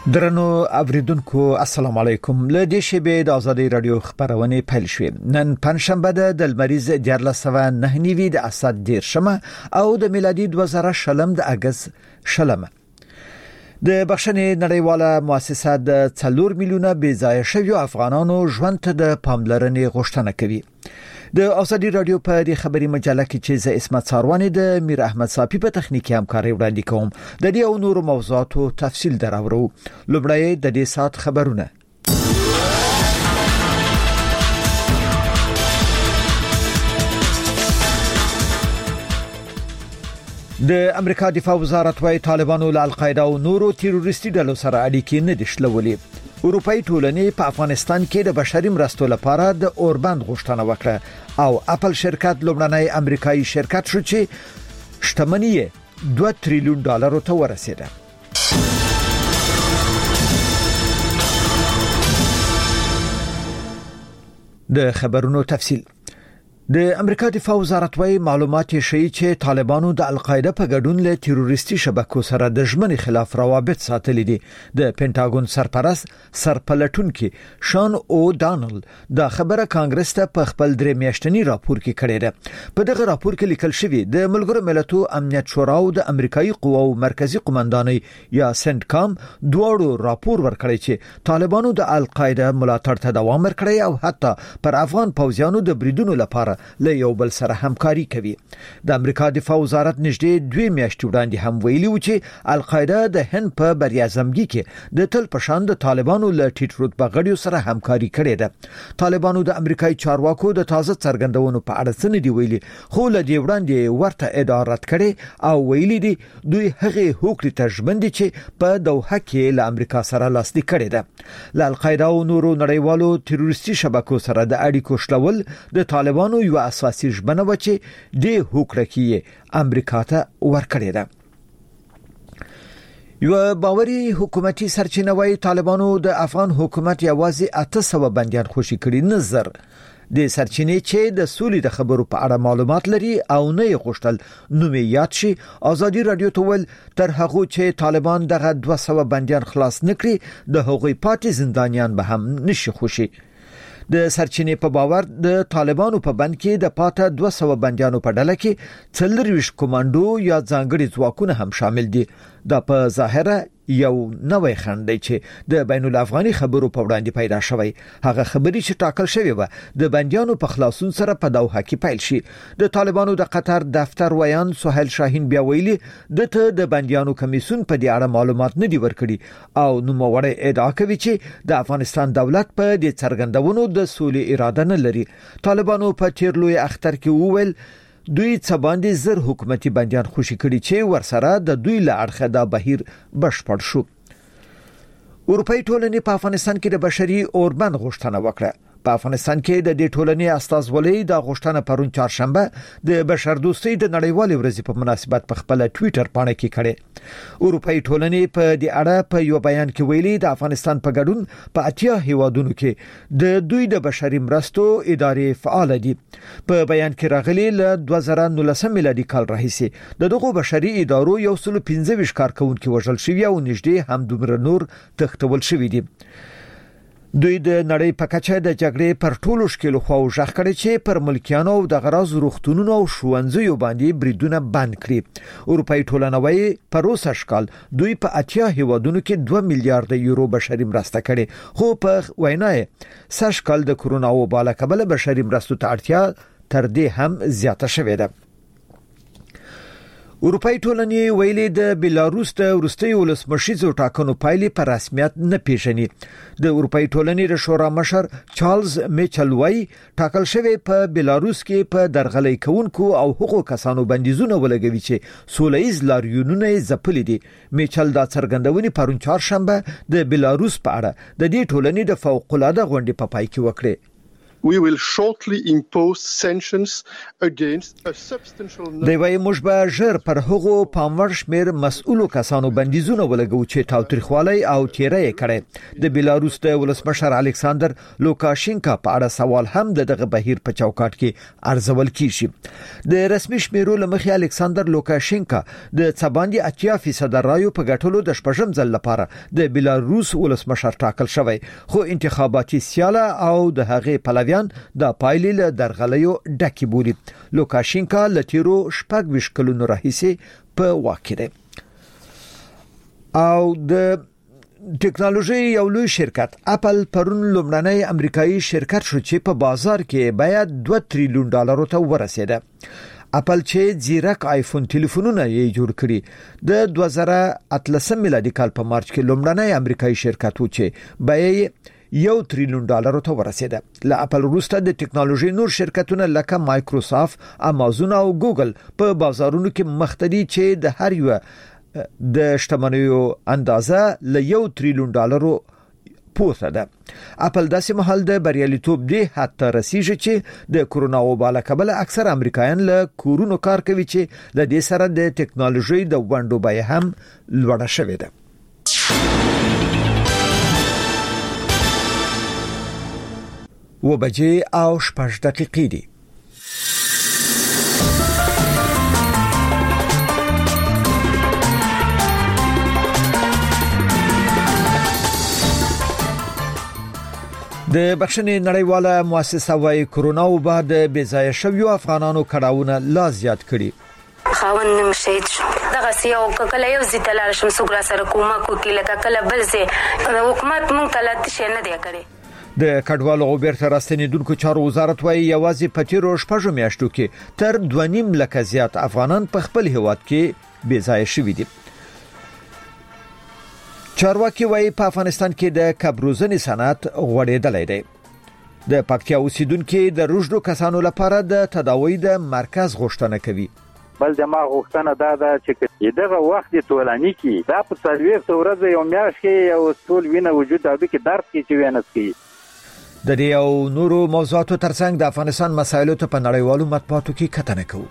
درنو اوریدونکو السلام علیکم. له دې شیبې د ازادي رادیو خبرونه پیل شوې. نن پنځشنبه د المریز 1499 د اسد دیر شمه او د میلادي 2000 د اگست شلمه. د بخښنې نړیواله مؤسسه د 4 میلیونه بې ځای شویو افغانانو ژوند ته د پاملرنې غوښتنه کوي. د ازادي رادیو په دې خبري مجله کې چې ز اسمت ساروانی د میر احمد صافي په تخنیکی همکاري وړاندې کوم. د دې او نورو موضوعاتو تفصیل دراوړو. لومړی د دې سات خبرونه. د امریکا دفاع وزارت وايي طالبانو له القاعده او نورو تروریستي ډلو سره اړیکې نه دي شلولې. اروپאי ټولنې په افغانستان کې د بشري مرستو لپاره د اوربند غوښتنه وکړه او اپل شرکت لومړنی امریکایي شرکت شو چې شتمنۍ $2 تریلیون ته ورسېده. د خبرونو تفصیل. د امریکا دفاع وزارت وايي معلومات شي چې طالبانو د القاعده په ګډون له تروریستي شبکو سره د ژمنې خلاف روابط ساتلي دي. د پینټاګون سرپرست سرپلټونکي شان او دانل دا خبره کانګرس ته په خپل درې میاشتنی راپور کې کړې ده. په دغه راپور کې لیکل شوی د ملګرو ملتونو امنیت شورا او د امریکایي قواو مرکزی قومندانۍ یا سنټکام دوړو راپور ورکړی چې طالبانو د القاعده ملاتړ ته دوام ورکړی او حتی پر افغان پوځیانو د بریدونو لپاره له یو بل سره همکاري کوي. د امریکا دفاع وزارت نږدې 2 میاشتې وړاندې هم ویلي و چې القاعده د هند په بریازمګي کې د تل پشان د طالبانو له ټیټ رتبه غړیو سره همکاري کړې ده. طالبانو د امریکایي چارواکو د تازه څرګندونو په اړه څه نه دی ویلي، خو له دې وړاندې ورته ادعا رد کړي او ویلي دي دوی هغه هوکړې ته ژمن دي چې په دوحه کې له امریکا سره لاسلیک کړي ده. له القاعده او نورو نړیوالو تروریستي شبکو سره د اړیکو شلول د طالبانو یو اساسي ژمنه و چې د هوکړه کې امریکا ته ورکړې ده. یو باوري حکومتي سرچینه وايي طالبانو د افغان حکومت یوازې 800 بندیان خوشي کړي نظر. د سرچینې چې د سولې د خبرو په اړه معلومات لري او نه غوښتل نوم یاد شي. ازادي رادیو ته ول تر هغه چې طالبان دغه 200 بندیان خلاص نکړي د هغوی پاتې زندانیان به هم نشي خوشي. د سرچینې په باور د طالبانو په بند کې د پاته 200 بندیانو په ډله کې 40 کمانډو یا ځانګړي ځواکونه هم شامل دي. دا په ظاهره یو نوې خنډ دی چې د بین الافغاني خبرو په وړاندې پیدا شوی. هغه خبري چې ټاکل شوی و د بندیانو په خلاصون سره په دوحه کې پیل شي. د طالبانو د قطر دفتر ویان سهیل شاهین بیا ویلي د بندیانو کمیسون په دې اړه معلومات نه دی ورکړي او نوموړی ادعا کوي چې د افغانستان دولت په دې څرګندونو د سولې اراده نه لري. طالبانو په تیرلوی اختر کې وویل دوی څه باندې زر حکومتي بندیان خوشي کړي چې ورسره د دوی له اړخه د بهیر بشپړ شو. اروپאי ټولنې په افغانستان کې د بشري اوربند غوښتنه وکړه. په افغانستان کې د دې ټولنې استازولۍ د غوښتنه پرون چهارشنبه د بشردوستۍ د نړیوالې ورځې په مناسبت په خپل ټوئیټر باندې کې کړه. اروپאי ټولنې په دې اړه په یو بیان کې ویلي د افغانستان په ګډون په 80 هیوادونو کې د دوی د بشري مرستو ادارې فعال دي. په بیان کې راغلي له 2019 میلادي کال راهیسې دغه بشري ادارو 115 کارکونکو وژل شوی او نږدې هم دومره نور تختول شوی دي. دوی د نړۍ په کچه د جګړې پر ټولو شکلو خو ژغ کړي چې پر ملکیانو او د غراز روغتونونو او ښوونځیو باندې بریدونه بند کړي. اروپאי ټولنه وايي په روسه شکل دوی په 80 هیوادونو کې 2 میلیارډ یورو بشري مرسته کړي، خو په وینای سشکل د کرونا او بالا کبل بشري مرستو ته اړتیا تر دې هم زیاته شوې ده. اروپאי ټولنې ویلي د بلاروس د وروستي ولسمشریزو ټاکنو پایلې په رسمیت نه پیژني. د اروپאי ټولنې د شورا مشر چارلز میچل وايي ټاکل شوی په بلاروس کې په درغلۍ کوونکو او حقوقو کسانو بندیزونه ولګوي چې سولهییز لاریونونه ځپلي دي. میچل دا څرګندونې پرون چهارشنبه د بلاروس په اړه د دې ټولنې د فوق العاده غونډې په پای کې وکړه. We will shortly impose sanctions against a substantial number. د وای مشبه ژر پر هغو پاموړ شمیر مسؤلو کسانو بندیزونه ولګو چې تاوتریخوالي او تیری کړي. د بیلاروس د ولسمشر الکساندر لوکاشینکا په اړه سوال هم دغه بهیر په چوکاټ کې ارزول کیږي. د رسمي شمیرو لمخې الکساندر لوکاشینکا د څباندې 80% رایو په ګټلو د شپږم ځل لپاره د بیلاروس ولسمشر ټاکل شوی، خو انتخاباتي سیاله او د هغې پلویان د پایلې له درغلیو ډکې بولي. لوکاشینکا لتیرو 26 کلونو راهیسې په واک کې دی. او د ټیکنالوژي یو لوی شرکت اپل پرون لومړنی امریکایي شرکت شو چې په بازار کې باید 2 تریلیون ډالر ته ورسېده. اپل چې زیرک آیفون ټلیفونونه یې جوړ کړي د 2013 میلادي کال په مارچ کې لومړنی امریکایي شرکت و چې باید 1 تریلیون ډالر ته ورسېده. له اپل وروسته د ټیکنالوژي نور شرکتونه لکه مایکروسافت، امازون او ګوګل په بازارونو کې مختدي چې د هر یو د شتمنیو اندازه له 1 تریلیون ډالر پورته ده. اپل داسې مهال د بریالیتوب دی حتی رسیږي چې د کورونا وبا له کبله اکثر امریکایان له کورونو کار کوي چې د دې سره د ټیکنالوژي د ونډو بیه هم لوړه شوې ده. وبجې او 6 دقیقې دي. د بخښنې نړیواله مؤسسه وايي کورونا وبا د بېځایه شویو افغانانو کړهونه لا زیات کړي. خاوند نم شهید شو دغه سیاو کله یو زیتلار شم سوګرا سره کومه کوکې لکه کله بل زه حکومت مونږ ته لته شي نه دی کړی. د کډوالو او بیرته راستنیدونکو چارو وزارت وايي یوازې په تیرو شپږو میاشتو کې تر 2.5 لک زیات افغانان په خپل هیواد کې بېځایه شوي دي. چارواکي وايي په افغانستان کې د کبروزنې صنعت غوړېدلی دی. د پکتیا اوسیدونکو د روزډو کسانو لپاره د تداوی د مرکز غوښتنه کوي. بل د ما غوښتنه دا چې دغه وخت ټولنی کې دا په څلوېښت ورځې یو میاشت کې یو ټول وینه وجود او کې درد کې چې وینه سکي. د دې او نورو موضوعاتو ترڅنګ د افغانستان مسایلو ته په نړیوالو مطبوعاتو کې کتنه کوو.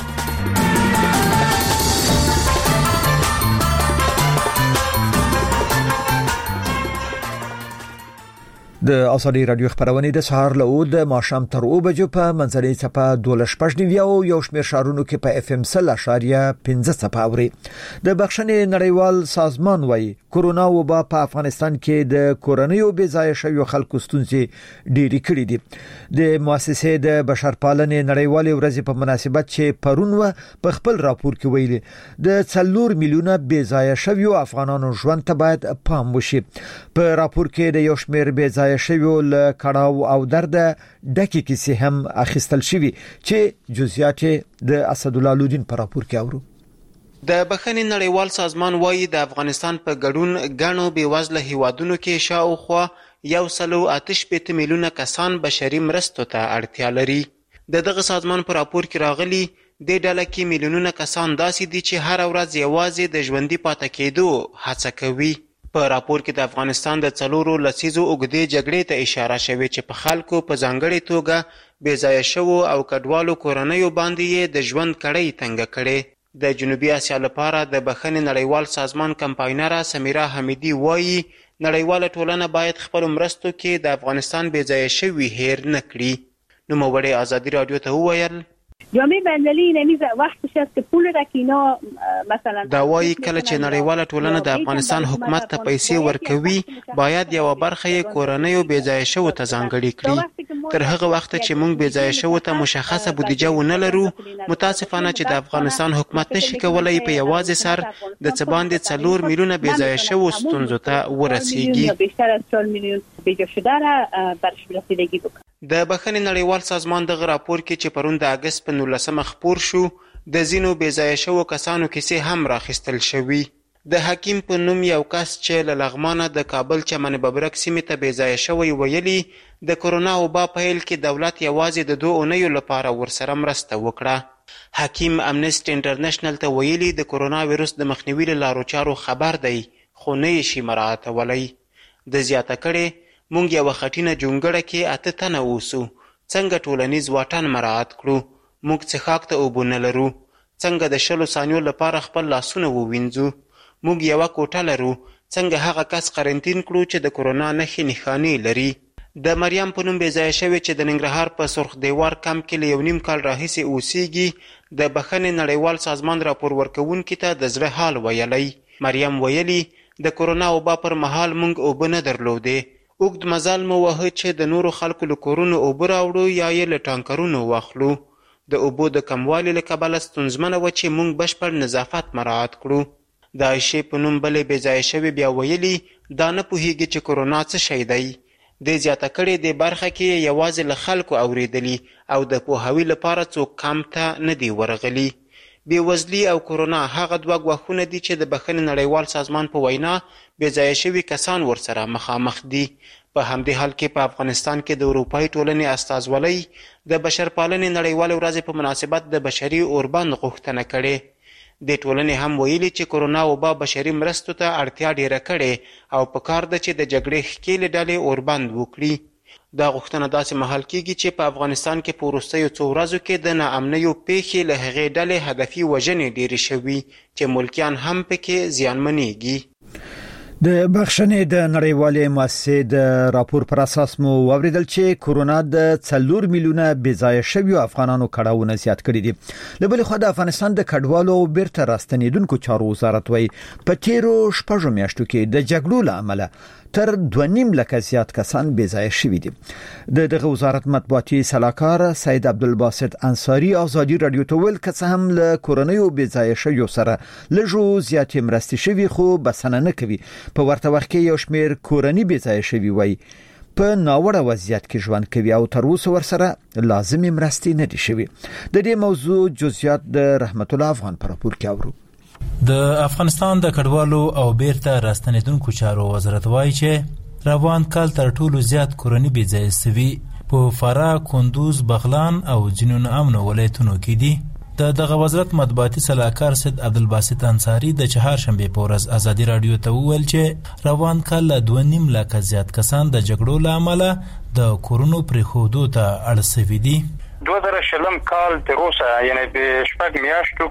د اوسادي رادیو خبرونه د سهار له د ماښام تر 2 بجو په منځنۍ څپه 12.9 او یو شمېر شهرونو کې په اف ام 0.5 څپه اوري. د بخښنې نړیوال سازمان وايي کورونا وبا په افغانستان کې د کورنیو بېځایه شویو خلکو ستونزې ډېری کړې دي. د مؤسسې د بشرپالنې نړیوالې ورځې په مناسبت چې پرون په خپل راپور کې ویلي د 4 میلیونه بېځایه شویو افغانانو ژوند ته باید پام وشي. په راپور کې د یو شمېر بېځایه شویو له کړهو او درد ډکې کیسې هم اخیستل شوي چې جزئیات د اسد الله لودین په راپور کې اورو. د بخښنې نړیوال سازمان وايي د افغانستان په ګډون غنو بېوزله هیوادونو کې شاوخوا 1.8 میلیونه کسان بشري مرستو ته اړتیا لري. دغه سازمان په راپور کې راغلي د ډله کې میلیونونه کسان داسې دي چې هر ورځ یوازې د ژوندۍ پاتې کېدو هڅه کوي. په راپور کې د افغانستان د 4 لسیزو اوږدې جګړې ته اشاره شوې چې په خلکو په ځانګړې توګه بېځایه شوو او کډوالو کورنیو باندې یې د ژوند کړۍ تنګه کړې. د جنوبي اسیا لپاره د بخښنې نړیوال سازمان کمپاینره سمیرا حمیدي وایي نړیواله ټولنه باید خپل مرستو کې د افغانستان بېځایه شوي هیر نه کړي. نوموړې ازادي رادیو ته وویل جامعه بین‌المللی نمیز وقتش است که پول را که اینا مثلا دا وايي کله چې نړیواله ټولنه د افغانستان حکومت ته پیسې ورکوي باید یو برخه یې کورنیو بېځایه شوو ته ځانګړې کړي. تر هغه وخت چې موږ بېځایه شوو ته مشخصه بودیجه ونه لرو متاسفانه چې د افغانستان حکومت نشي کولای په یوازې سر د څه باندې 4 میلیونه بېځایه شوو ستونزو ته ورسیږي. بیشتر از 4 میلیون بېجا شده را برش رسیدگی بکنه. د بخښنې نړیوال سازمان دغه راپور کې چې پرون د اگست په 19 خپور شو د ځینو بېځایه شوو کسانو کیسې هم راخیستل شوي. د حکیم په نوم یو کس چې له لغمانه د کابل چمن ببرک سیمې ته بېځایه شوی ویلي د کورونا وبا په پیل کې دولت یوازې د 2 اونیو لپاره ورسره مرسته وکړه. حکیم امنیسټي انټرنیشنل ته ویلي د کورونا ویروس د مخنیوي له لارو چارو خبر دی خو نه یې شي مراعاتولی. د زیاته کړې مونږ یو خټینه جونګړه کې 8 تنه اوسو څنګه ټولنیز واټن مراعات کړو، موږ څښاک ته اوبه نه لرو، څنګه د 20 ثانیو لپاره خپل لاسونه ووینځو، موږ یوه کوټه لرو، څنګه هغه کس قرنطین کړو چې د کورونا نښې نښانې لري. د مریم په نوم بېځایه شوې چې د ننګرهار په سرخ دیوار کمپ کې له 1.5 کال راهیسې اوسېږي، د بخښنې نړیوال سازمان راپور ورکوونکي ته د زړه حال ویلی. مریم ویلي د کورونا وبا پر مهال موږ اوبه نه درلودې. اوږد مزل مو وهه چې د نورو خلکو له کورونو اوبه راوړو یا یې له ټانکرونو واخلو. د اوبو د کموالي له کبله ستونزمنه وه چې موږ بشپړ نظافت مراعات کړو. د عایشې په نوم بلې بېځایه شوې بیا ویلي دا نه پوهېږي چې کورونا څه شی دی. دې زیاته کړې دې برخه کې یوازې له خلکو اورېدلي او د پوهاوي لپاره څوک کمپ ته نه دي ورغلي. بېوزلي او کورونا هغه 2 ګواښونه دي چې د بخښنې نړیوال سازمان په وینا بېځایه شوي کسان ورسره مخامخ دي. په همدې حال کې په افغانستان کې د اروپایي ټولنې استازولۍ د بشرپالنې نړیوالې ورځې په مناسبت د بشري اوربند غوښتنه کړې. د ټولنې هم ویلي چې کورونا وبا بشري مرستو ته اړتیا ډیره کړې او پکار ده چې د جګړې ښکېلې ډلې اوربند وکړي. دا غوښتنه داسې مهال کېږي چې په افغانستان کې په وروستیو 2 ورځو کې د ناامنیو پیښې له هغې ډلې هدفي وژنې ډېرې شوي چې ملکیان هم پکې زیانمنېږي. د بخښنې د نړیوالې مؤسسې د راپور پر اساس مو واوریدل چې کورونا د 4 میلیونه بېځایه شویو افغانانو کړهونه زیات کړي دي. له بلې خوا د افغانستان د کډوالو او بیرته راستنېدونکو چارو وزارت وایي په تیرو 6 میاشتو کې د جګړو له امله تر 2.5 لکه زیات کسان بېځایه شوي دي. دغه وزارت مطبوعاتي سلاکار سید عبدالباسط انصاری ازادي رادیو ته ویل که څه هم له کورونیو بېځایه شویو سره لږو زیاتې مرستې شوي خو بسنه نه کوي. په ورته وخت کې یو شمېر کورني بېځایه شوي وایي په ناوړه وضعیت کې ژوند کوي او تر اوسه ورسره لازمي مرستې نه دي شوي. د دې موضوع جزئیات د رحمت الله افغان په راپور کې اورو. د افغانستان د کډوالو او بیرته راستنېدونکو چارو وزارت وایي چې روان کال تر ټولو زیات کورني بېځایه شوي په فراه، کندوز، بغلان او ځینو ناامنو ولایتونو کې دي. دغه وزارت مطبوعاتي سلاکار سید عبدالباسط انصاری د چهارشنبې په ورځ ازادي رادیو ته وویل چې روان کال له 2.5 لکه زیات کسان د جګړو له امله د کورونو پرېښودو ته اړ شوي دي. 2020 کال تر اوسه یعنې په 6 میاشتو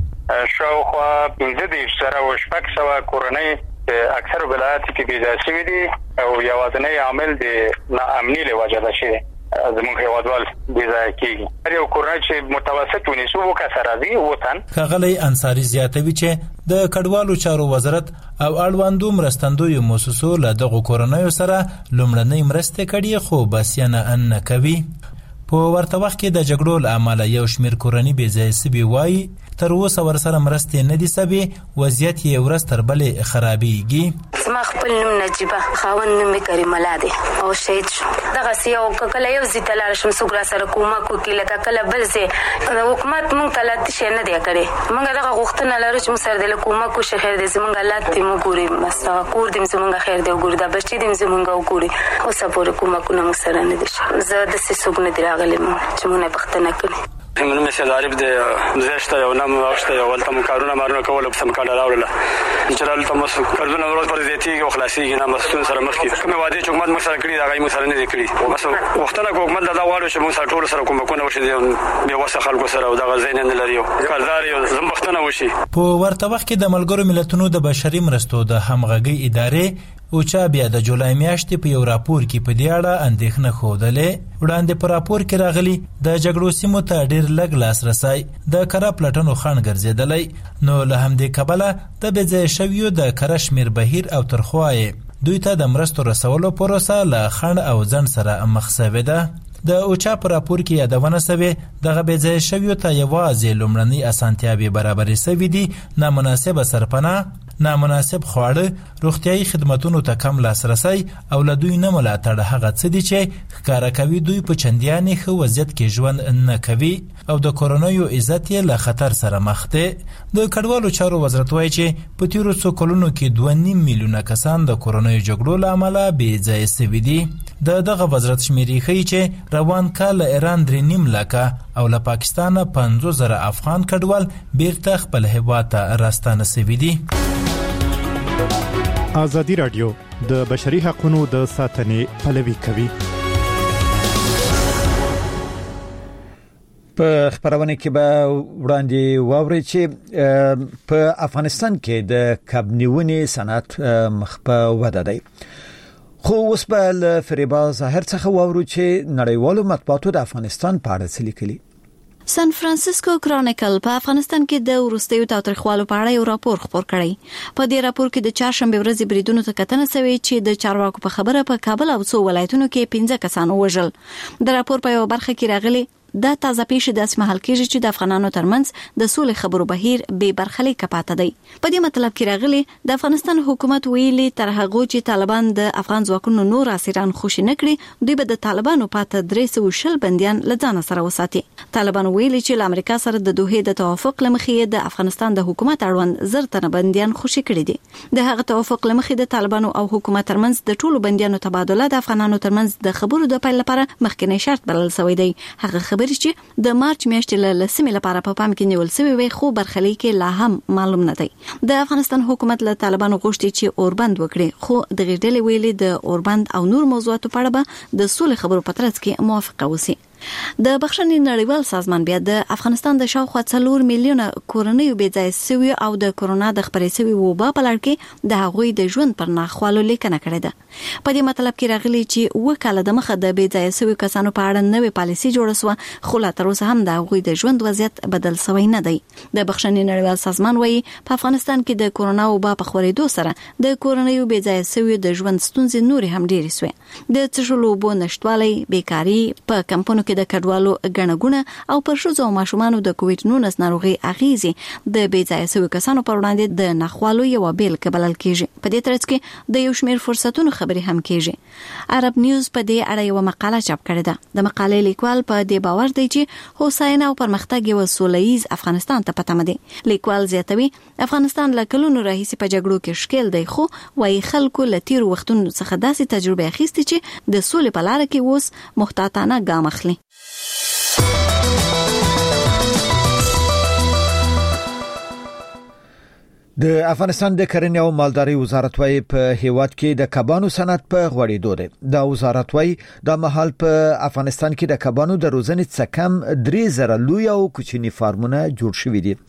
کې شاوخوا 15 سره او 600 کورنۍ اکثر ولایتونو کې بېځایه شوي دي او یوازینی عامل د ناامنۍ له وجې ده چې زموږ هیوادوال بېځایه کېږي. هر یو کورنۍ چې متوسط ونیسو 2 کسه راځي وطن. ښاغلی انصاري زیاتوي چې د کډوالو چارو وزارت او اړوندو مرستندویو مؤسسو له دغو کورنیو سره لومړنۍ مرستې کړي خو بسیانه نه کوي. په ورته وخت کې د جګړو له امله یو شمېر کورني بېځایه شوي وایي تر اوسه ورسره مرستې نه دي شوې، وضعیت یې ورځ تر بلې خرابېږي. زما خپل نوم نجیبه، خاوند نوم یې کریم الله دی او شهید شو. دغسې یو کله یو ځای ته لاړ شم څوک راسره کومک وکړي، لکه کله بل ځای حکومت موږ ته لا څه شی نه دی کړی. موږ دغه غوښتنه لرو چې موږ سره د کومک وشي، خیر دی زموږ الله دې موږ ګوري، بس کور دې زموږ خیر دی وګوري، دا بچي دې زموږ وګوري. اوسه پورې کومکونه موږ سره نه دي شوي. زه داسې څوک نه دی راغلی چې موږ نه پوښتنه کړې. من مثل عارف د زشته یو نام واښته یو ولته مکارونه مارونه کول په سم کال راوړل چې راول ته مس کارونه ورځ پر زیاتیږي او خلاصيږي نه مستون سره مخ کې کومه وعده چې حکومت مخ سره کړی دا غي مخ سره نه دی کړی. بس وختونه حکومت دا واړو چې موږ سره ټول سره کومکونه وشي دی وسه خلکو سره او دا غزین نه لري کارزار یو زمختنه وشي. په ورته وخت کې د ملګرو ملتونو د بشري مرستو د همغږي ادارې او چا بیا د جولای میاشتې په یو راپور کې په دې اړه اندېښنه ښودلې. وړاندې په راپور کې راغلي د جګړو سیمو ته ډېر لږ لاسرسی د کره پلټنو خنډ ګرځېدلی، نو له همدې کبله د بېځایه شویو د کره شمېر بهیر او ترخوا دوی ته د مرستو رسولو پروسه له خنډ او ځنډ سره مخ شوې ده. د اوچا په راپور کې یادونه شوې دغه بېځایه شویو ته یوازې لومړنۍ اسانتیاوې برابرې شوې دي، نامناسبه سرپناه، نامناسب خواړه، روغتیايي خدماتونو ته کم لاسرسی او له دوی نه ملاتړ هغه څه دي چې ښکاره کوي دوی په چندیانې ښه وضعیت کې ژوند نه کوي او د کورونیو عزت یې له خطر سره مخ دی. د کډوالو چارو وزارت وایي چې په تیرو څو کلونو کې 2.5 میلیونه کسان د کورونیو جګړو له امله بېځایه شوي دي. دغه وزارت شمیرې ښیي چې روان کال له ایران 3.5 لکه او له پاکستانه 50,000 افغان کډوال بیرته خپل هیواد ته راستانه شوي دي. ازادي رادیو د بشري حقوقو د ساتنې پلوي کوي. په خبرونه کې به وړاندې واوري چې په افغانستان کې د کبنیونې صنعت مخ په وده دی. خو اوس به له فریبا ظاهر څخه واورو چې نړیوالو مطبوعاتو د افغانستان په اړه څه لیکلي. سان فرانسیسکو کرونیکل په افغانستان کې د وروستیو تاریخوالو په اړه یو راپور خپور کړی. په دې راپور کې د چهارشنبه ورځې بریدونو ته کتنه شوې چې د چارواکو په خبره په کابل او څو ولایتونو کې 15 کسان وژل. د راپور په یو برخه کې راغلي دا تازه پیښه د اسمه حل کېږي چې د افغانانو ترمنځ د سولې خبرو بهیر به برخلیک پاتې دی. په دې مطلب کې راغلي د افغانستان حکومت ویلي تر هغه چې طالبان د افغان ځواکونو نور اسیران خوشي نکړي دوی به د طالبانو پاتې 300 بنديان لځان سره وساتي. طالبان ویلي چې د امریکا سره د دوه د توافق لمخې د افغانستان د حکومت اړوند زر تنه بنديان خوشي کړي دي. د هغه توافق لمخې د طالبانو او حکومت ترمنځ د ټولو بنديانو تبادله د افغانانو ترمنځ د خبرو د پیل لپاره مخکنی شرط بلل شوی دی. هغه خبرې چې د مارچ میاشتې له لسمې لپاره په پام کې نیول شوی وي خو برخلیک لا هم معلوم نه دی. د افغانستان حکومت له طالبانو غوښتي چې اوربند وکړي خو د غیډلې ویلي د اوربند او نور موضوعاتو په اړه به د سولې خبرو په ترڅ کې موافقه وسی. د بخښنې نړیوال سازمان بیا د افغانستان د شاوخوا 4 میلیونه کورنۍ بې ځای شوي او د کورونا د خپرې شوي وبا په لړ کې د هغوی د ژوند پر ناخوالو لیکنه کړې ده. په دې مطلب کې راغلي چې وکاله د مخه د بې ځای شوي کسانو په اړه نوې پالیسي جوړه شوه خو لا تر اوسه هم د هغوی د ژوند وضعیت بدل شوی نه دی. د بخښنې نړیوال سازمان وایي په افغانستان کې د کورونا وبا په خورېدو سره د کورنۍ بې ځای شوي د ژوند ستونزې نورې هم ډېرې شوې. د څښلو اوبو نشټوالی، بیکاري، په کمپونو کې د کډوالو ګڼهګونه او پر ښځو او ماشومانو د کووډ-19 ناروغي اغیزې د بې ځای شوي کسانو پر وړاندې د ناخوالو یو بیلګه بلل کېږي. په دې ترڅ کې د یو شمېر فرصتونو خبرې هم کېږي. عرب نیوز په دې اړه یو مقاله چاپ کړې ده. د مقالې لیکوال په دې باور دی چې هوساینه او پرمختګ یو سولهییز افغانستان ته پته مده. لیکوال زیاتوي افغانستان له کلونو راهیسې په جګړو کې ښکیل دی خو وايي خلکو له تیر وختونو څخه داسې تجربه اخیستې چې د سولې په لار کې اوس محتاطانه ګام اخلي. د افغانستان د کرنې او مالدارۍ وزارت وايي په هیواد کې د کبانو صنعت په غوړېدو دی. دا وزارت وايي د مهال په افغانستان کې د کبانو د روزنې څخه کم 3000 لوی او کوچني فارمونه جوړ شوي دي.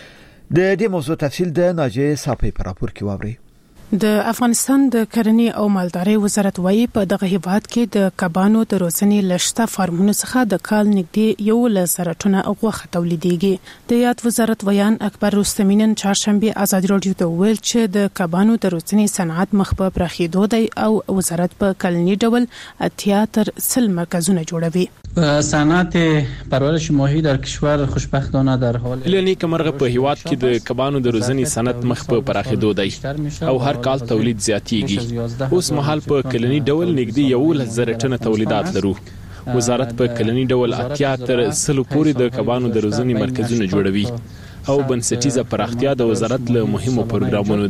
د دې موضوع تفصیل د ناجیه صافي په راپور کې واوري. د افغانستان د کرنې او مالدارۍ وزارت وايي په دغه هیواد کې د کبانو د روزنې لشته فارمونو څخه د کال نږدې 1,000 ټنه غوښه تولیدېږي. د یاد وزارت ویان اکبر رستمی نن چهارشنبه آزادي رادیو ته ویل چې د کبانو د روزنې صنعت مخ په پراخېدو دی او وزارت په کلنی ډول 80 تر 100 مرکزونه جوړوي. صنعت پرورش ماهی در کشور خوشبختانه در حال لنی کمرغه په هیواد کې د کبانو د روزنې صنعت مخ په پراخېدو دی او هر کال تولید زیاتیږي. اوس مهال په کلنی ډول نږدې 1,000 ټنه تولیدات لرو. وزارت په کلنی ډول 80 تر 100 پورې د کبانو د روزنې مرکزونه جوړوي او بنسټیزه پراختیا د وزارت له مهمو پروګرامونو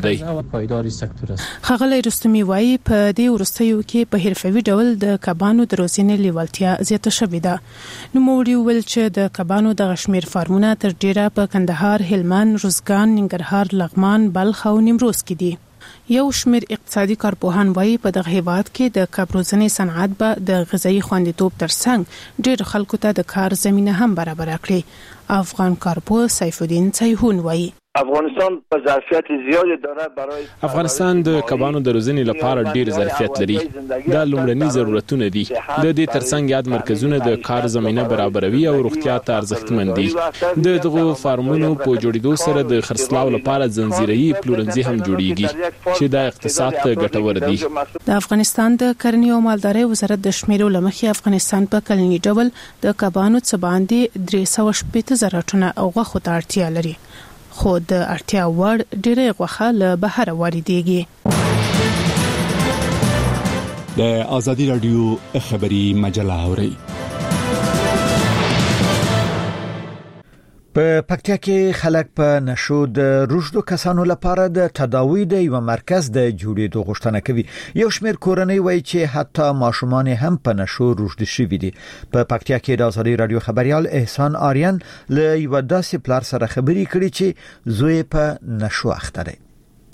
دی. ښاغلی رستمی وایي په دې وروستیو کې په حرفوي ډول د کبانو د روزنې لیوالتیا زیاته شوې ده. نوموړي ویل چې د کبانو د غشمیر فارمونه تر ډیره په کندهار، هلمند، روزګان، ننګرهار، لغمان، بلخ او نیمروز کې دي. یو شمیر اقتصادي کارپوهان وایي په دغه هیواد کې د کب روزنې صنعت به د غذایی خوندیتوب ترڅنګ ډېر خلکو ته د کار زمینه هم برابر کړي. افغان کارپوه سیف الدین سیحون وایي افغانستان په ظرفیت زیات داره برای افغانستان د کبانو د روزنې لپاره ډیر ظرفیت لري. دا لومړني ضرورتونه دي. د دې ترڅنګ یاد مرکزونه د کار زمينه برابروي او روغتیا ته ارزښتمن دي. د دغه فارمونو په جوړېدو سره د خرڅلاو لپاره ځنځیري پلورنځي هم جوړیږي چې د اقتصاد ته ګټور دي. د افغانستان د کرنې او مالدارۍ وزارت د شمیرو لمخې افغانستان په کلنی ډول د کبانو څخه باندې 380,000 ټنه غوښه ته اړتیا لري. خو د اړتیا وړ ډېرې غوښه له بهر واردېږي. د آزادي رادیو خبري مجله اوري. په پکتیا کې خلک په نشو د روشدو کسانو لپاره د تداوی د یو مرکز د جوړېدو غوښتنه کوي. یو شمېر کورنۍ وایي چې حتی ماشومان هم په نشو روشد شوي دي. په پکتیا کې د آزادي رادیو خبريال احسان آریان له یو داسې پلار سره خبرې کړې چې زوی په نشو اخته دی.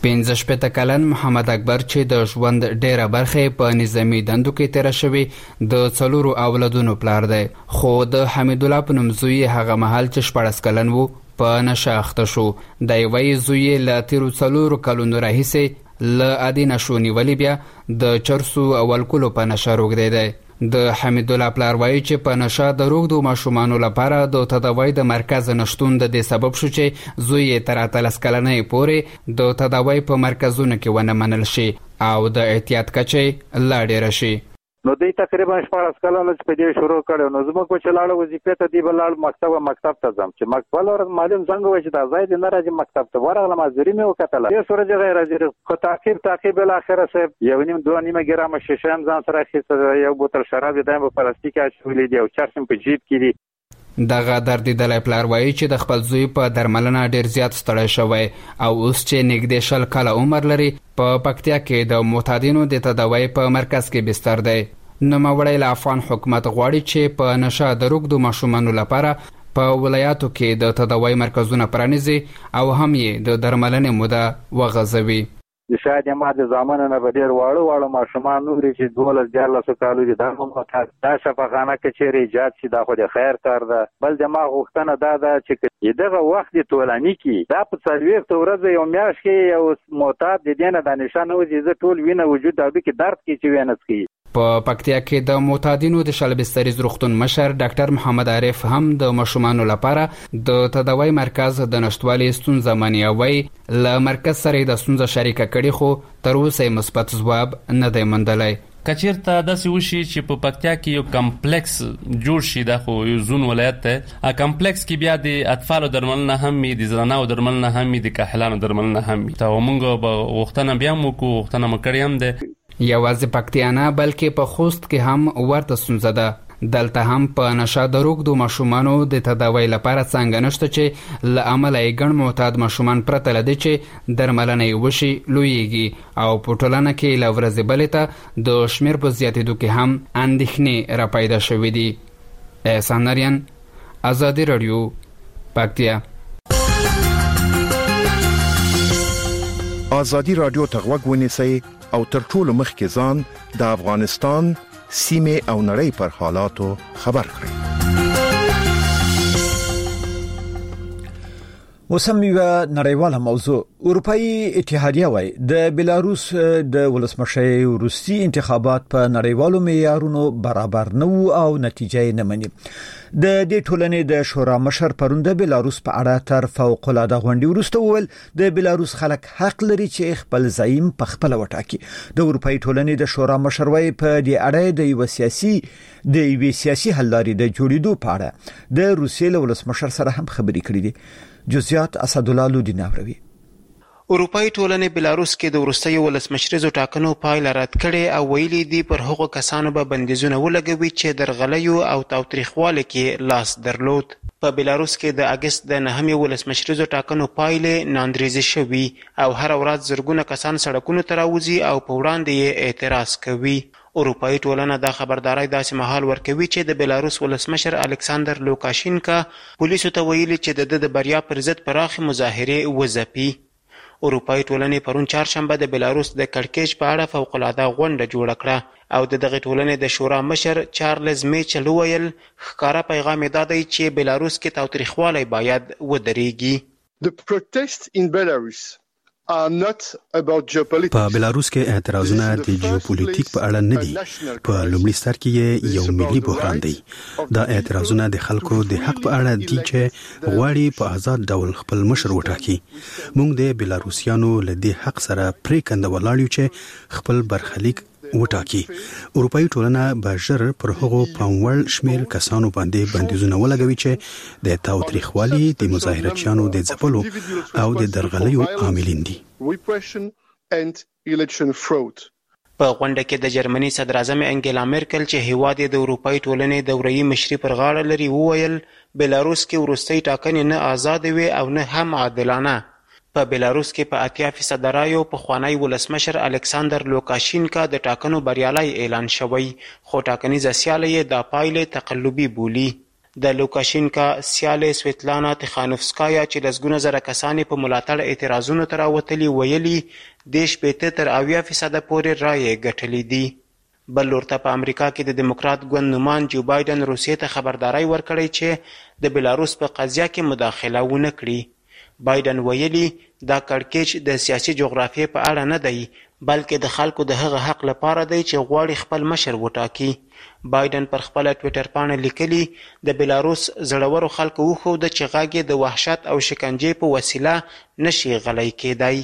15 کلن محمد اکبر چې د ژوند ډیره برخه په نظامی دندو کې تیر شوی د 4 اولادونو پلار دی، خو د حمید الله په نوم زوی هغه مهال چې 14 کلن وو په نشه اخته شو. د یوې زوی له تیرو 4 کلونو راهیسې له عادي نشو نیولې بیا د چرسو او الکولو په نشه روږدی دی. د حمید الله پلار وایي چې په نشه د روږدو ماشومانو لپاره د تداوی د مرکز نشتون د دې سبب شو چې زوی یې تر 13 کلنۍ پورې د تداوی په مرکزونو کې ونه منل شي او د احتیاط کچې لا ډیره شي. نو دوی تقریبا 14 کلونه په دې شروع کړو. نو زموږ په چلاړو وظیفه ته دی بلال مکتب ته ځم چې مکتب ور معلوم څنګه وای چې دا ځای د ناراضي مکتب ته ورغله مازری مې وکتل. دې سورج غیر حاضر خو تعقیب الاخره صاحب 1.5 ګرام شیشه هم ځان سره اخیسته، یو بوتل شراب دایم په پلاستیک اچولې دی او چرسم په جیب کې دی. دغه دردیدلی پلار وایي چې د خپل زوی په درملنه ډیر زیات ستړی شوی او اوس چې نږدې 20 کاله عمر لري په پکتیا کې د معتادینو د تداوی په مرکز کې بستر دی. نوموړی له افغان حکومت غواړي چې په نشه د روږدو ماشومانو لپاره په ولایاتو کې د تداوی مرکزونه پرانیزي او هم یې د درملنې موده وغځوي. شاید ما د زمانه نه به ډیر واړه ماشومان نورې چې 12-14 کالو دي دا شفاخانه کچېرې ایجاد شي، دا خو د خیر کار ده. بل د ما غوښتنه دا ده چې دغه وخت طولاني کې دا په 40 ورځې یو میاشت کې یو معتاد د دې نه د نشانه وځي زه ټول وینه وجود دا کې درد کې چې وینه څکي. په پکتیا کې د معتادینو د شلبستریز روغتون مشر ډاکټر محمد عارف هم د ماشومانو لپاره د تداوی مرکز د نشټوالي ستونزه مني او وایي له مرکز سره د ستونزه شریکه کړي خو تر اوسه مثبت ځواب نه دی موندلی. کچیرته داسې وشي چې په پکتیا کې یو کمپلیکس جوړ شي، دا خو یو زون ولایت دی، کمپلیکس کې بیا د اطفالو درملنه هم وي، د زنانو درملنه هم وي، د کاهلانو درملنه هم وي. ته موږ به غوښتنه بیا وکړو، غوښتنه مو کړې هم ده. یوازې پکتیا نه بلکې په خوست کې هم ورته ستونزه ده. دلته هم په نشه د روږدو ماشومانو د تداوی لپاره څنګه نشته چې له امله یې ګڼ معتاد ماشومان پرته له دې چې درملنه یې وشي لویږي او په ټولنه کې له ورځې بلې ته د شمېر په زیاتېدو کې هم اندېښنې راپیدا شوې دي. احسان نریان، ازادي راډیو، پکتیا. ازادي راډیو ته غوږ ونیسئ او تر ټولو مخکې ځان د افغانستان سیمه او نړۍ پر حالاتو خبر کړئ. وسم یو نړیواله موضوع اروپאי اتحادیه وای د بلاروس د ولسمشر روسي انتخابات په نړیوالو معیارونو برابر نه وو او نتیجه نه مني. د دې ټولنې د شورا مشر پروند بلاروس په اړه تر فوق العاده غونډې وروسته وویل د بلاروس خلک حق لري چې خپل زعیم په خپل وټاکي. د اروپאי ټولنې د شورا مشر وای په دې اړه د یو سیاسي حل لارې د جوړېدو په اړه د روسیې له ولسمشر سره هم خبرې کړې دي. جزئیات اسدالله لودی ناوروي. اروپאי ټولنې بلاروس کې د وروستیو ولسمشریزو ټاکنو پایله رد کړې او ویلي دي پر هغو کسانو به بندیزونه ولګوي چې درغلیو او تاوتریخوالي کې لاس درلود. په بلاروس کې د اگست د 9 ولسمشریزو ټاکنو پایلې ناندریزي شوي او هر ورځ زرګونه کسان سړکونو ته راوځي او په وړاندې یې اعتراض کوي. اروپאי ټولنه دا خبرداري داسې مهال ورکوي چې د بلاروس ولسمشر الکساندر لوکاشینکا پولیسو ته ویلي چې د بریا پر ضد پراخې مظاهرې وځپي. اروپאי ټولنې پرون چهارشنبه د بلاروس د کړکېچ په اړه فوق العاده غونډه جوړه کړه او د دغه ټولنې د شورا مشر چارلز میچل وویل ښکاره پیغام یې دا دی چې بلاروس کې تاوتریخوالی باید ودرېږي. The protests in Belarus په بلاروس کې اعتراضونه د جیوپولیټیک په اړه نه دي. په لومړي سر کې یو ملي بحران دی. دا اعتراضونه د خلکو د حق په اړه دي چې غواړي په آزاد ډول خپل مشر وټاکي. موږ د بلاروسیانو له دې حق سره پریکنده ولاړ یو چې خپل برخلیک وټاکي. اروپאי ټولنه به ژر پر هغو پاموړ شمیر کسانو باندې بندیزونه ولګوي چې د تاوتریخوالي د مظاهرچیانو د ځپلو او د درغلیو عاملین دي. په غونډه کې د جرمني صدر اعظم انګلا مرکل چې هیواد د اروپאי ټولنې دوره‌یي مشري پر غاړه لري وویل بلاروس کې وروستۍ ټاکنې نه آزاد وي او نه هم عادلانه. په بلاروس کې په 80% رایو پخوانی ولسمشر الکساندر لوکاشینکا د ټاکنو بریالی اعلان شوی خو ټاکنیزه سیاله یې د پایلې تقلبي بولي. د لوکاشینکا سیاله سویتلانا تخانوفسکایا چې لسګونه زره کسانې په ملاتړ اعتراضونو ته راوتلي ویلي 10% تر 80% پورې رایې ګټلې دي. بل لورته په امریکا کې د دیموکرات ګوند نومان جو بایدن روسیې ته خبرداري ورکړی چې د بلاروس په قضیه کې مداخله ونه کړي. بایدن ویلي دا کړکېچ د سیاسي جغرافیې په اړه نه دی بلکې د خلکو د هغه حق لپاره دی چې غواړي خپل مشر وټاکي. بایدن پر خپل ټویټر پاڼه لیکلي د بلاروس زړورو خلکو وښوده چې غږ یې د وحشت او شکنجې په وسیله نشي غلی کېدی.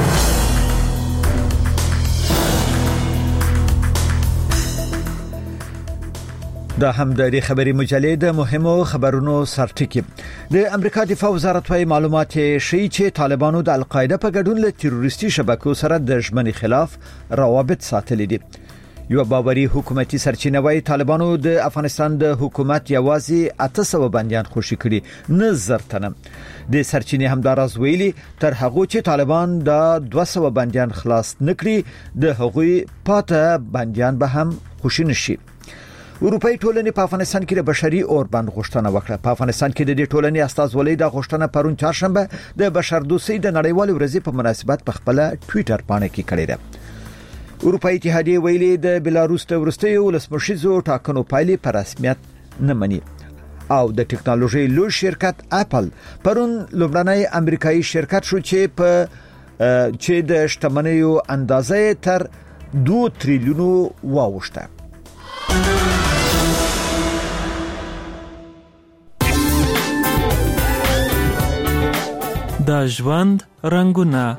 دا هم د خبري مجلې د مهمو خبرونو سرټکی. د امریکا دفاع وزارت وايي معلومات شي چې طالبانو د القاعده په ګډون له تروریستي شبکو سره د ژمنې خلاف روابط ساتلي دي. یو باوري حکومتي سرچینه وايي طالبانو د افغانستان د حکومت یوازې 800 بنديان خوشي کړي نه زرتنه. د سرچینې همدارز ویلي تر هغه چې طالبان د 200 بنديان خلاص نکړي د هغوی پاته بنديان به هم خوشي نشي. اروپאי ټولنې په افغانستان کې د بشري اوربند غوښتنه وکړه. په افغانستان کې د دې ټولنې استازولۍ د غوښتنه پرون چهارشنبه د بشردوستۍ د نړیوال ورځې په مناسبت په خپل ټویټر باندې کې کړې ده. اروپאי اتحادیه ویلي د بلاروس د ورستیو ولسمشریزو ټاکنو پایلې په رسمیت نه مني. او د ټکنالوژي لوی شرکت اپل پرون لومړنی امریکایي شرکت شو چې د شتمنیو اندازې تر 2 تریلیون واوښته. د ژوند رنگونه.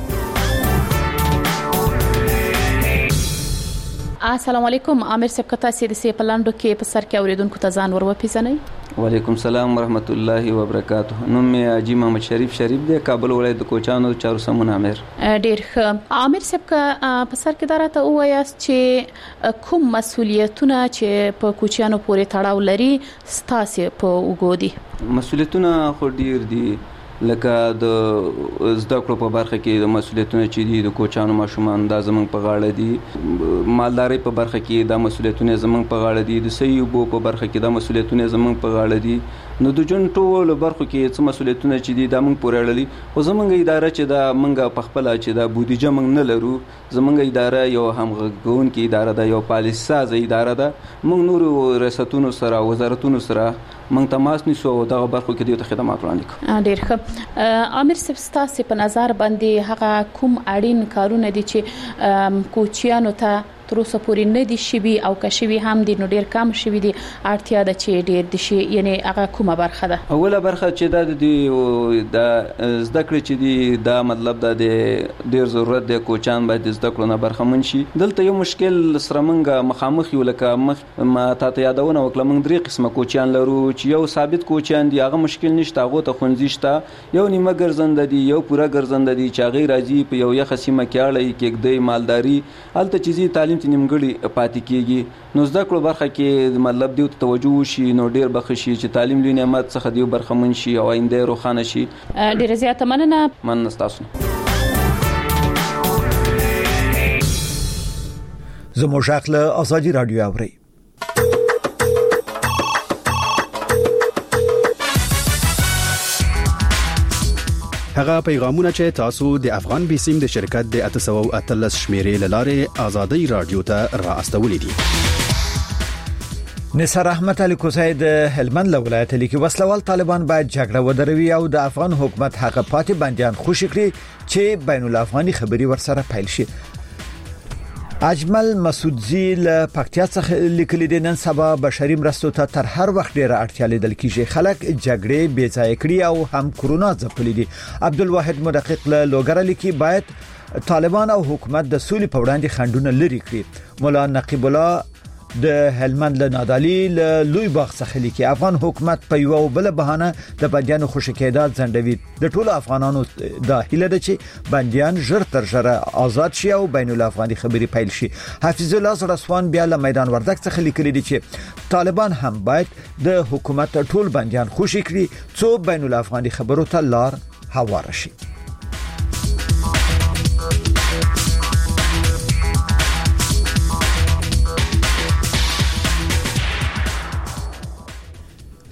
السلام علیکم. عامر صاحب کته سي د سی پلاندو کې په سر کې اوریدونکو ته ځان ورو پیژنئ. وعلیکم السلام ورحمت الله وبرکاته. نوم مې حاجی محمد شریف دی، کابل ولایت د کوچانو چارو سمون امیر. ډیر ښه. عامر صاحب په سر کې دراته وایاست چې کوم مسولیتونه چې په کوچانو پورې تړاو لري ستاسو په وګودي؟ مسولیتونه خو ډیر دي، لکه د زده کړو په برخه کې د مسولیتونه چې دي د کوچانو ماشومان د زمنګ په غاړه دي، مالداري په برخه کې د مسولیتونه زمنګ په غاړه دي، د صحیح بو په برخه کې د مسولیتونه زمنګ په غاړه دي. نو د جون ټول برخو کې څه مسولیتونه چې دي د موږ پورې اړه خو زمنګ اداره چې د موږ په خپل چې د بودیجه موږ نه لرو. زمنګ اداره یو همغږون کې اداره ده، یو پالیسي ساز اداره ده. موږ نور ریاستونو سره وزارتونو سره موږ تماس نیسو او دغه برخو کې د خدمات وړاندې کوو. ډیر ښه. عامر صاحب ستاسو په نظر باندې هغه کوم اړین کارونه دي چې کوچیانو ته تر اوسه پورې نه دي شوي او که شوي هم دي نو ډیر کم شوي دي، اړتیا ده چې ډیر دي شي، یعنی هغه کومه برخه ده؟ اوله برخه چې د زده کړې چې دي دا مطلب دا ډیر ضرورت دی کوچان باید زده کړو نه برخمن شي. دلته یو مشکل سره موږ مخامخ یو، لکه ما تاسو یادونه وکړه موږ درې قسمه کوچان لرو چې یو ثابت کوچان دي هغه مشکل نشته، هغه ته خونځي شته، یو نیمه ګرځنده دي، یو پوره ګرځنده دي چې هغه راځي په یو یخ سیمه کې اړه کېږي مالداري هلته چیزي تعلیم ته نیمګړي پاتې کیږي. نو زده کړو برخه کې مطلب دی توجه وشي نو ډیر بخښي چې تعلیم لوی نعمت څخه دی برخمن شي او آینده روښانه شي. ډیر زیاته مننه. مننه تاسو. زموږ خپل ازادي رادیو اوري. هغه پیغامونه چې تاسو د افغان بیسیم د شرکت د 813 شمیرې لاره ازادي رادیو ته را استولې دي. نثار احمد علي کوزای د هلمند ولایت لیکي وسلوال طالبان باید جګړه ودروي او د افغان حکومت هغه پاتې بنديان خوشی کړي چې بین الافغاني خبري ورسره پیل شي. اجمل مسعودزی له پکتیا څخه لیکلي دي نن سبا بشري مرستو ته تر هر وخت ډیره اړتیا لیدل کیږي. خلک جګړې بې ځای کړي او هم کورونا ځپلي دي. عبدالواحد مدقق له لوګر لیکي باید طالبان او حکومت د سولې په وړاندې خنډونه لري کړي. مولا نقیب الله د هلمند له نادالي له لوی باغ څخه لیکي افغان حکومت په یو بل بهانه د بنديانو خوشی کېدل ځندوي. د ټولو افغانانو د هیله ده چې بنديان ژر تر ژره آزاد شي او بین الافغاني خبري پیل شي. حفیظ الله زړسوان بیا له میدان وردګ څخه لیکلي دي چې طالبان هم باید د حکومت ټول بنديان خوشی کړي څو بین الافغاني خبرو ته لار هوار شي.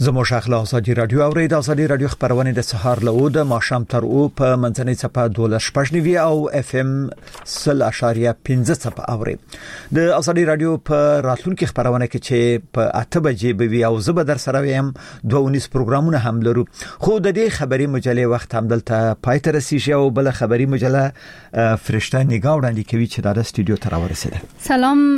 زموږ اخلاق ازادي رادیو او د ازادي رادیو خبرونه د سهار له د ماشام تر او په منځنۍ صفه 12.9 او اف ام 0.15 صفه اوري د ازادي رادیو په راتلونکو خبرونه کې چې په 8 بجې به وي او زه به در سره ویم 2:19 پروګرامونه هم لرو خو د دې خبري مجلې وخت هم دلته پای ته رسیږي او بل خبري مجله فرشته نگاه وړاندې کوي چې د استودیو ته راورسېده. سلام